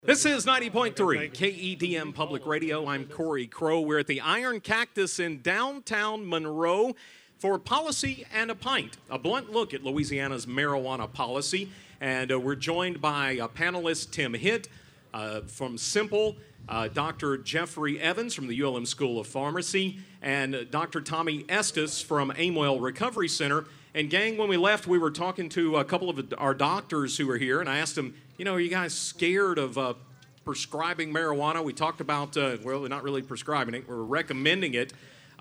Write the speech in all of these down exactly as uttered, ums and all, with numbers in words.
This is ninety point three K E D M Public Radio. I'm Corey Crow. We're at the Iron Cactus in downtown Monroe for Policy and a Pint, a blunt look at Louisiana's marijuana policy. And uh, we're joined by uh, panelist Tim Hitt uh, from Simple, uh, Doctor Jeffrey Evans from the U L M School of Pharmacy, and uh, Doctor Tommy Estes from Amwell Recovery Center. And gang, when we left, we were talking to a couple of our doctors who were here, and I asked them, you know, are you guys scared of uh, prescribing marijuana? We talked about, uh, well, we're not really prescribing it, we're recommending it.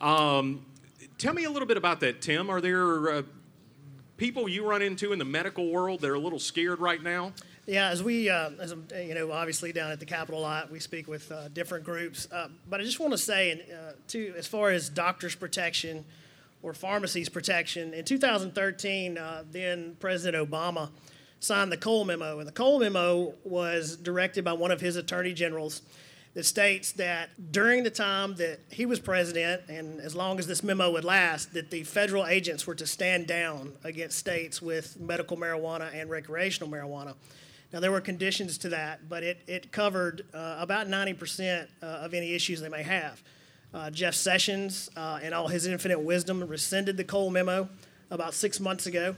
Um, tell me a little bit about that, Tim. Are there uh, people you run into in the medical world that are a little scared right now? Yeah, as we, uh, as you know, obviously down at the Capitol a lot, we speak with uh, different groups. Uh, but I just want to say, uh, too, as far as doctors' protection or pharmacies' protection, in two thousand thirteen, uh, then President Obama signed the Cole Memo. And the Cole Memo was directed by one of his attorney generals that states that during the time that he was president, and as long as this memo would last, that the federal agents were to stand down against states with medical marijuana and recreational marijuana. Now, there were conditions to that, but it, it covered uh, about ninety percent uh, of any issues they may have. Uh, Jeff Sessions, uh, in all his infinite wisdom, rescinded the Cole Memo about six months ago.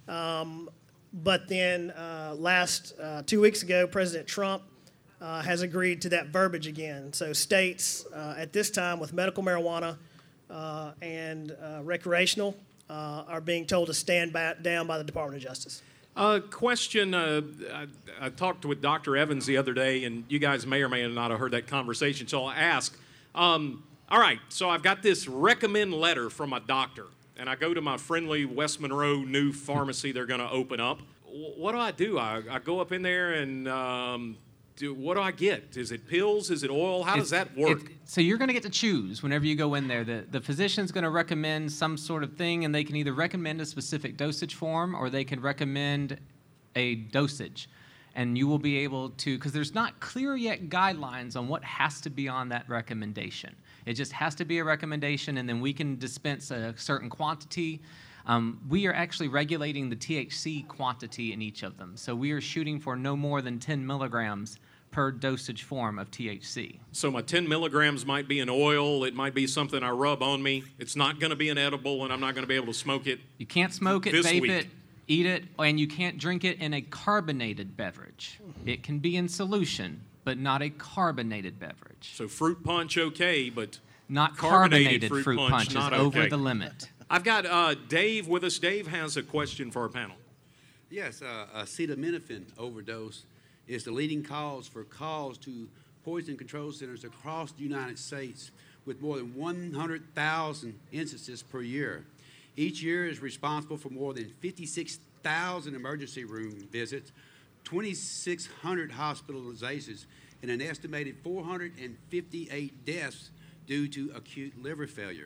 Um, but then uh, last uh, two weeks ago, President Trump uh, has agreed to that verbiage again. So states uh, at this time with medical marijuana uh, and uh, recreational uh, are being told to stand back down by the Department of Justice. Uh, question, uh, I, I talked with Doctor Evans the other day, and you guys may or may not have heard that conversation, so I'll ask. Um, all right, so I've got this recommend letter from my doctor, and I go to my friendly West Monroe new pharmacy they're going to open up. W- what do I do? I, I go up in there and um, do, what do I get? Is it pills? Is it oil? How does It's- that work? it- so you're going to get to choose whenever you go in there. The, the physician's going to recommend some sort of thing, and they can either recommend a specific dosage form or they can recommend a dosage. And you will be able to, because there's not clear yet guidelines on what has to be on that recommendation. It just has to be a recommendation, and then we can dispense a certain quantity. Um, we are actually regulating the T H C quantity in each of them. So we are shooting for no more than ten milligrams per dosage form of T H C. So my ten milligrams might be an oil. It might be something I rub on me. It's not going to be an edible, and I'm not going to be able to smoke it. You can't smoke it, This vape week. it, eat it, and you can't drink it in a carbonated beverage. It can be in solution, but not a carbonated beverage. So fruit punch, okay, but Not carbonated carbonated, fruit fruit, punch, punch, is not over okay. the limit. I've got uh, Dave with us. Dave has a question for our panel. Yes, uh, acetaminophen overdose is the leading cause for calls to poison control centers across the United States, with more than one hundred thousand instances per year. Each year is responsible for more than fifty-six thousand emergency room visits, twenty-six hundred hospitalizations, and an estimated four hundred fifty-eight deaths due to acute liver failure.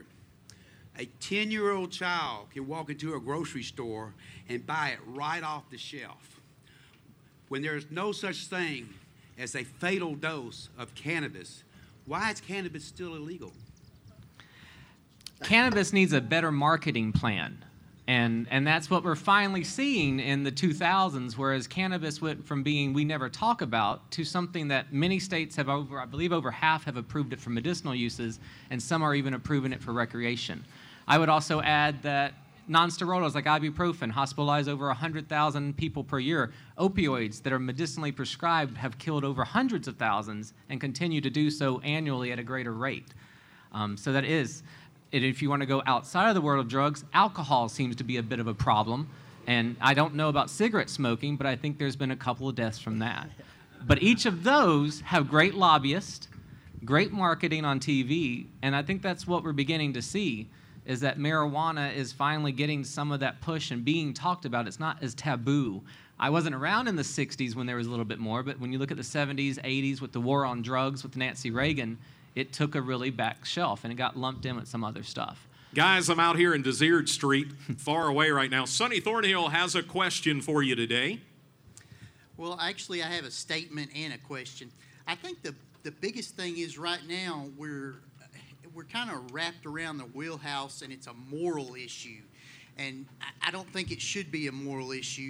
A ten-year-old child can walk into a grocery store and buy it right off the shelf. When there's no such thing as a fatal dose of cannabis, why is cannabis still illegal? Cannabis needs a better marketing plan. And, and that's what we're finally seeing in the two thousands, whereas cannabis went from being we never talk about to something that many states have over, I believe over half have approved it for medicinal uses, and some are even approving it for recreation. I would also add that non-steroidals like ibuprofen hospitalize over one hundred thousand people per year. Opioids that are medicinally prescribed have killed over hundreds of thousands and continue to do so annually at a greater rate. Um, so that is... And if you want to go outside of the world of drugs, alcohol seems to be a bit of a problem. And I don't know about cigarette smoking, but I think there's been a couple of deaths from that. But each of those have great lobbyists, great marketing on T V, and I think that's what we're beginning to see, is that marijuana is finally getting some of that push and being talked about. It's not as taboo. I wasn't around in the sixties when there was a little bit more, but when you look at the seventies, eighties with the war on drugs with Nancy Reagan, it took a really back shelf, and it got lumped in with some other stuff. Guys, I'm out here in Desert Street, far away right now. Sonny Thornhill has a question for you today. Well, actually, I have a statement and a question. I think the, the biggest thing is right now we're, we're kind of wrapped around the wheelhouse, and it's a moral issue. And I, I don't think it should be a moral issue.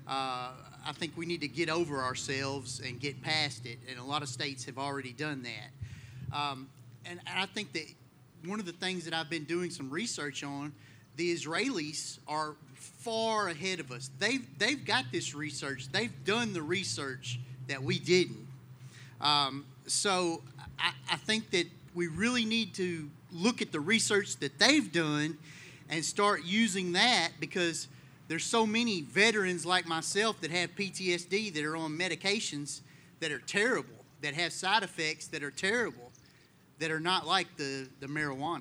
Uh, I think we need to get over ourselves and get past it, and a lot of states have already done that. Um, and, and I think that one of the things that I've been doing some research on, the Israelis are far ahead of us. They've, they've got this research. They've done the research that we didn't. Um, so I, I think that we really need to look at the research that they've done and start using that, because there's so many veterans like myself that have P T S D that are on medications that are terrible, that have side effects that are terrible, that are not like the, the marijuana.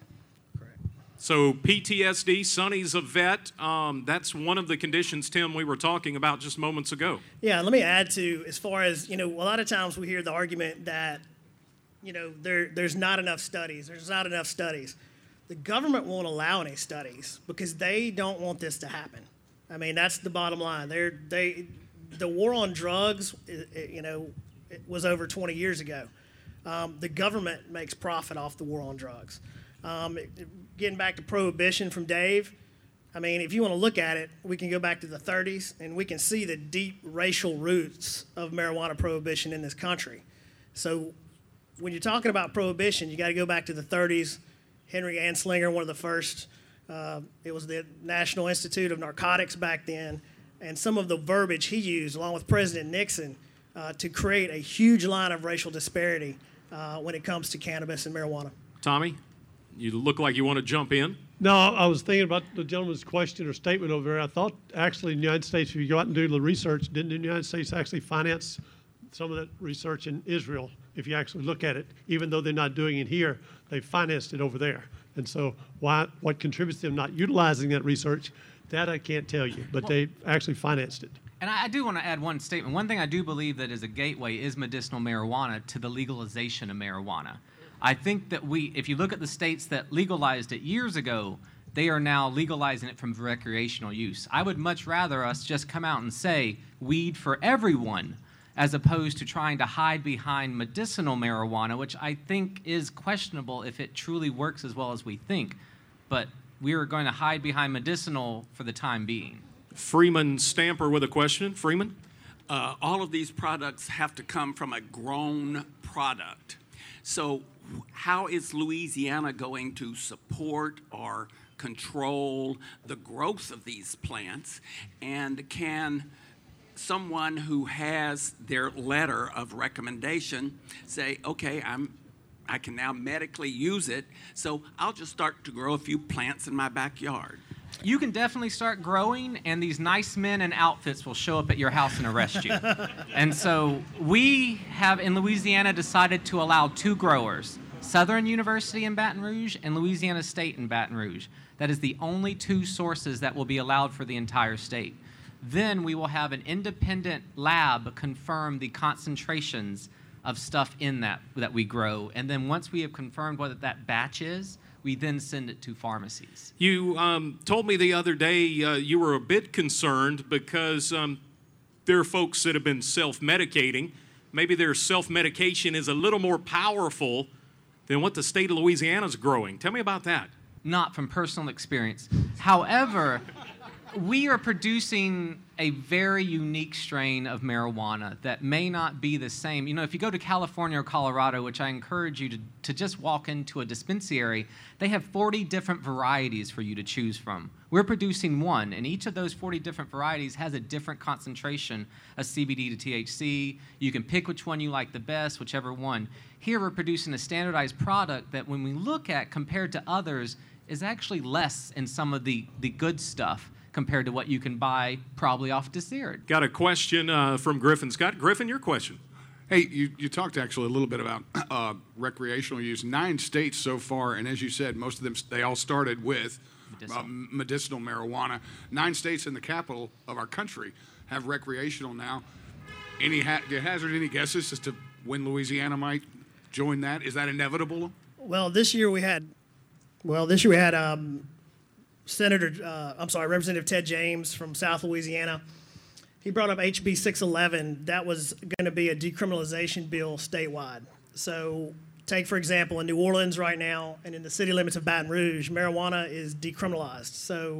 So P T S D, Sonny's a vet. Um, that's one of the conditions, Tim, we were talking about just moments ago. Yeah, let me add to, as far as, you know, a lot of times we hear the argument that, you know, there there's not enough studies. There's not enough studies. The government won't allow any studies because they don't want this to happen. I mean, that's the bottom line. They're, they, the war on drugs, it, it, you know, it was over twenty years ago. Um, the government makes profit off the war on drugs. Um, it, getting back to prohibition from Dave, I mean, if you want to look at it, we can go back to the thirties, and we can see the deep racial roots of marijuana prohibition in this country. So when you're talking about prohibition, you got to go back to the thirties. Henry Anslinger, one of the first, uh, it was the National Institute of Narcotics back then, and some of the verbiage he used, along with President Nixon, uh, to create a huge line of racial disparity uh, when it comes to cannabis and marijuana. Tommy, you look like you want to jump in. No, I was thinking about the gentleman's question or statement over there. I thought actually in the United States, if you go out and do the research, didn't the United States actually finance some of that research in Israel? If you actually look at it, even though they're not doing it here, they financed it over there. And so why, what contributes to them not utilizing that research, that I can't tell you, but they actually financed it. And I do want to add one statement. One thing I do believe that is a gateway is medicinal marijuana to the legalization of marijuana. I think that we, if you look at the states that legalized it years ago, they are now legalizing it from recreational use. I would much rather us just come out and say weed for everyone, as opposed to trying to hide behind medicinal marijuana, which I think is questionable if it truly works as well as we think. But we are going to hide behind medicinal for the time being. Freeman Stamper with a question. Freeman? Uh, all of these products have to come from a grown product. So how is Louisiana going to support or control the growth of these plants? And can someone who has their letter of recommendation say, okay, I'm, I can now medically use it, so I'll just start to grow a few plants in my backyard? You can definitely start growing, and these nice men in outfits will show up at your house and arrest you. And so we have in Louisiana decided to allow two growers, Southern University in Baton Rouge and Louisiana State in Baton Rouge. That is the only two sources that will be allowed for the entire state. Then we will have an independent lab confirm the concentrations of stuff in that that we grow. And then once we have confirmed what that batch is, we then send it to pharmacies. You um, told me the other day uh, you were a bit concerned because um, there are folks that have been self-medicating. Maybe their self-medication is a little more powerful than what the state of Louisiana is growing. Tell me about that. Not from personal experience. However, we are producing a very unique strain of marijuana that may not be the same. You know, if you go to California or Colorado, which I encourage you to, to just walk into a dispensary, they have forty different varieties for you to choose from. We're producing one, and each of those forty different varieties has a different concentration of C B D to T H C. You can pick which one you like the best, whichever one. Here we're producing a standardized product that when we look at compared to others is actually less in some of the, the good stuff compared to what you can buy probably off Desert. Got a question uh, from Griffin Scott. Griffin, your question. Hey, you, you talked actually a little bit about uh, recreational use. Nine states so far, and as you said, most of them, they all started with medicinal, uh, medicinal marijuana. Nine states in the capital of our country have recreational now. Any ha- do you hazard any guesses as to when Louisiana might join that? Is that inevitable? Well, this year we had, well, this year we had um, Senator, uh, I'm sorry, Representative Ted James from South Louisiana. He brought up H B six eleven. That was going to be a decriminalization bill statewide. So take, for example, in New Orleans right now and in the city limits of Baton Rouge, marijuana is decriminalized. So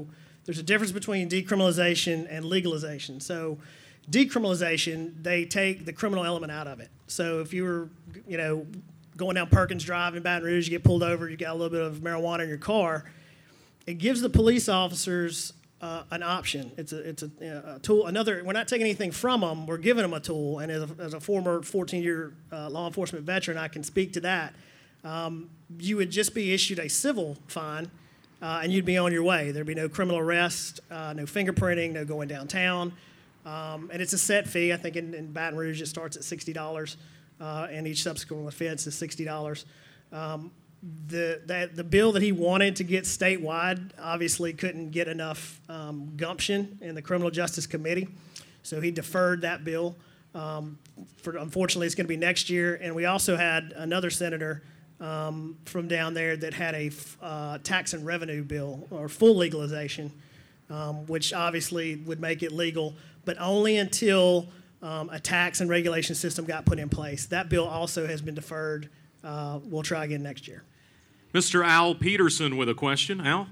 there's a difference between decriminalization and legalization. So decriminalization, they take the criminal element out of it. So if you were, you know, going down Perkins Drive in Baton Rouge, you get pulled over, you got a little bit of marijuana in your car, it gives the police officers uh, an option. It's a it's a, a tool. Another, we're not taking anything from them. We're giving them a tool. And as a, as a former fourteen-year uh, law enforcement veteran, I can speak to that. Um, you would just be issued a civil fine, uh, and you'd be on your way. There'd be no criminal arrest, uh, no fingerprinting, no going downtown. Um, and it's a set fee. I think in, in Baton Rouge it starts at sixty dollars, uh, and each subsequent offense is sixty dollars. Um, the, that, the bill that he wanted to get statewide obviously couldn't get enough um, gumption in the Criminal Justice Committee, so he deferred that bill. Um, for, unfortunately, it's going to be next year. And we also had another senator um, from down there that had a uh, tax and revenue bill, or full legalization, um, which obviously would make it legal, but only until um, a tax and regulation system got put in place. That bill also has been deferred. Uh, we'll try again next year. Mister Al Peterson with a question. Al?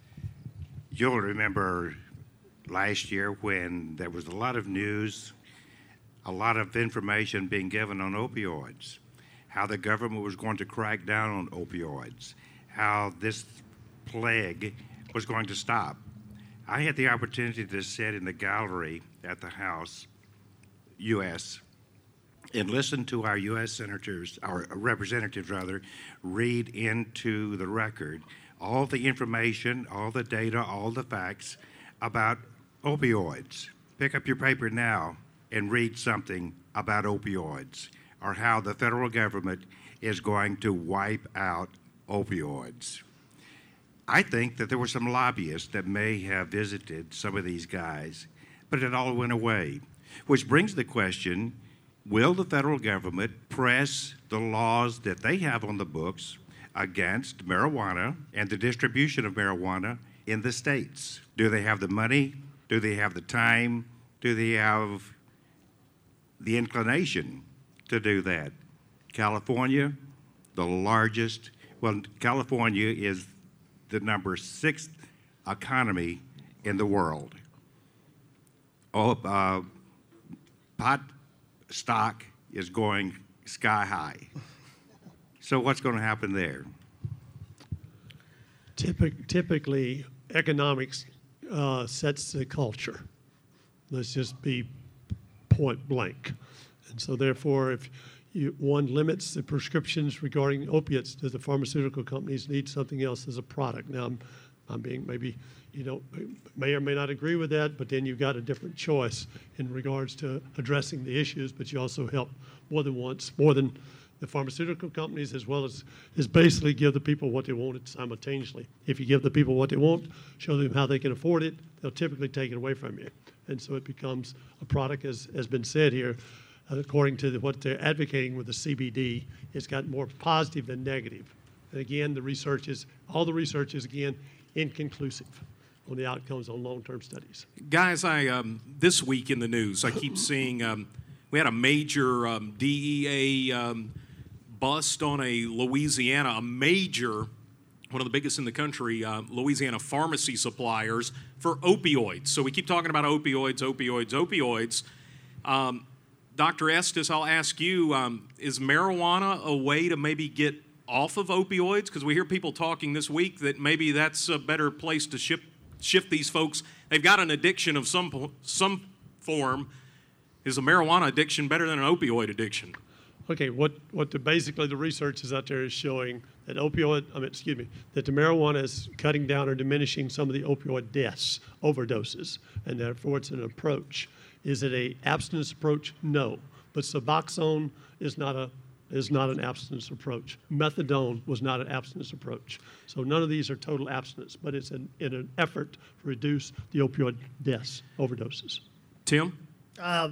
You'll remember last year when there was a lot of news, a lot of information being given on opioids, how the government was going to crack down on opioids, how this plague was going to stop. I had the opportunity to sit in the gallery at the House, U S, and listen to our U S senators, our representatives rather, read into the record all the information, all the data, all the facts about opioids. Pick up your paper now and read something about opioids, or how the federal government is going to wipe out opioids. I think that there were some lobbyists that may have visited some of these guys, but it all went away. Which brings the question, will the federal government press the laws that they have on the books against marijuana and the distribution of marijuana in the states? Do they have the money? Do they have the time? Do they have the inclination to do that? California, the largest, well, California is the number sixth economy in the world. Oh, uh, pot stock is going sky high. So what's going to happen there? Typic, typically, economics uh, sets the culture. Let's just be point blank. And so therefore, if you, one limits the prescriptions regarding opiates, does the pharmaceutical companies need something else as a product? Now, I'm, I'm being maybe, you know, may or may not agree with that, but then you've got a different choice in regards to addressing the issues, but you also help more than once, more than the pharmaceutical companies, as well as, is basically give the people what they want simultaneously. If you give the people what they want, show them how they can afford it, they'll typically take it away from you. And so it becomes a product, as has been said here, according to the, what they're advocating with the C B D, it's got more positive than negative. And again, the research is, all the research is, again, inconclusive on the outcomes on long-term studies. Guys, I um, this week in the news, I keep seeing um, we had a major um, D E A um, bust on a Louisiana, a major, one of the biggest in the country, uh, Louisiana pharmacy suppliers for opioids. So we keep talking about opioids, opioids, opioids. Um, Doctor Estes, I'll ask you, um, is marijuana a way to maybe get off of opioids? Because we hear people talking this week that maybe that's a better place to ship, shift these folks. They've got an addiction of some some form. Is a marijuana addiction better than an opioid addiction? Okay, what, what the, basically the research is out there is showing that opioid, I mean, excuse me, that the marijuana is cutting down or diminishing some of the opioid deaths, overdoses, and therefore it's an approach. Is it a abstinence approach? No. But Suboxone is not a is not an abstinence approach. Methadone was not an abstinence approach. So none of these are total abstinence, but it's an, in an effort to reduce the opioid deaths, overdoses. Tim? Uh,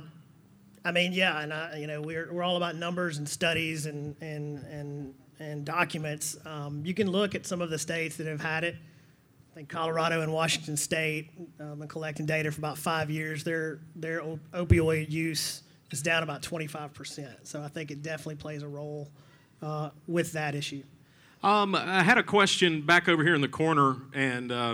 I mean, yeah, and I, you know, we're we're all about numbers and studies and and and and documents. Um, you can look at some of the states that have had it. I think Colorado and Washington State um, been collecting data for about five years. Their their op- opioid use is down about twenty-five percent. So I think it definitely plays a role uh, with that issue. Um, I had a question back over here in the corner, and um,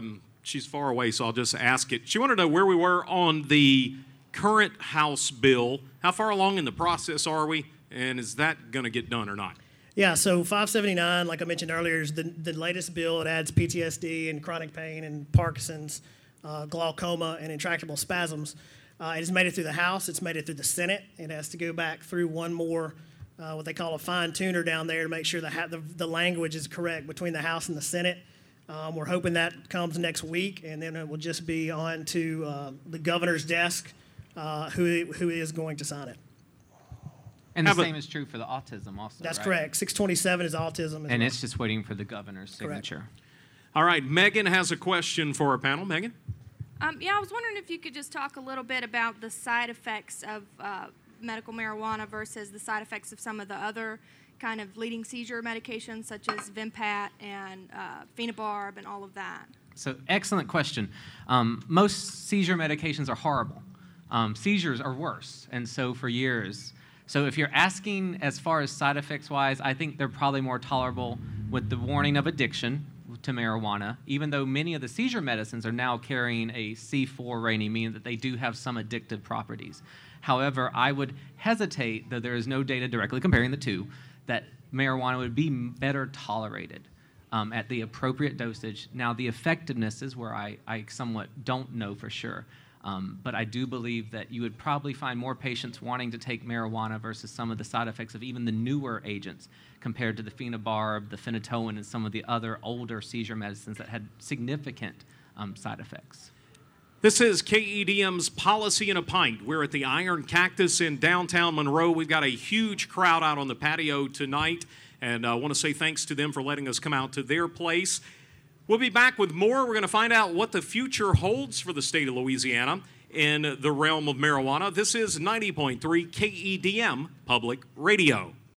she's far away, so I'll just ask it. She wanted to know where we were on the current House bill. How far along in the process are we, and is that going to get done or not? Yeah, so five seventy-nine, like I mentioned earlier, is the, the latest bill. It adds P T S D and chronic pain and Parkinson's, uh, glaucoma, and intractable spasms. Uh, it has made it through the House. It's made it through the Senate. It has to go back through one more, uh, what they call a fine tuner down there to make sure the, ha- the, the language is correct between the House and the Senate. Um, we're hoping that comes next week, and then it will just be on to uh, the governor's desk, uh, who who is going to sign it. And the How about- same is true for the autism also, That's right? correct. six twenty-seven is autism. As And well. it's just waiting for the governor's Correct. signature. All right, Megan has a question for our panel. Megan? Um, yeah, I was wondering if you could just talk a little bit about the side effects of uh, medical marijuana versus the side effects of some of the other kind of leading seizure medications, such as Vimpat and uh, phenobarb and all of that. So, excellent question. Um, most seizure medications are horrible. Um, seizures are worse, and so for years. So if you're asking as far as side effects wise, I think they're probably more tolerable with the warning of addiction to marijuana, even though many of the seizure medicines are now carrying a C four rating, meaning that they do have some addictive properties. However, I would hesitate, though there is no data directly comparing the two, that marijuana would be better tolerated um, at the appropriate dosage. Now, the effectiveness is where I, I somewhat don't know for sure. Um, but I do believe that you would probably find more patients wanting to take marijuana versus some of the side effects of even the newer agents compared to the phenobarb, the phenytoin, and some of the other older seizure medicines that had significant um, side effects. This is K E D M's Policy in a Pint. We're at the Iron Cactus in downtown Monroe. We've got a huge crowd out on the patio tonight, and I want to say thanks to them for letting us come out to their place. We'll be back with more. We're going to find out what the future holds for the state of Louisiana in the realm of marijuana. This is ninety point three K E D M Public Radio.